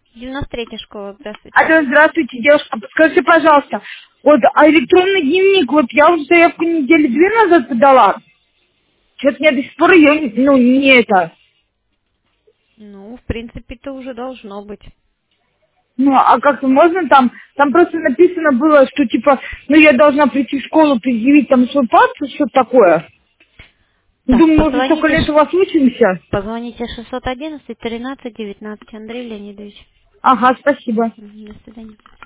93-я школа, здравствуйте. Алло, здравствуйте, девушка. Подскажите, пожалуйста, вот электронный дневник, вот я уже заявку недели 2 назад подала. Что-то мне до сих пор ее, не это. Ну, в принципе, это уже должно быть. Ну, а как-то можно там просто написано было, что типа, я должна прийти в школу, предъявить там свой паспорт, что-то такое. Так, Думаю, мы уже столько лет у вас учимся. позвоните 611 13 19, Андрей Леонидович. Ага, спасибо. До свидания.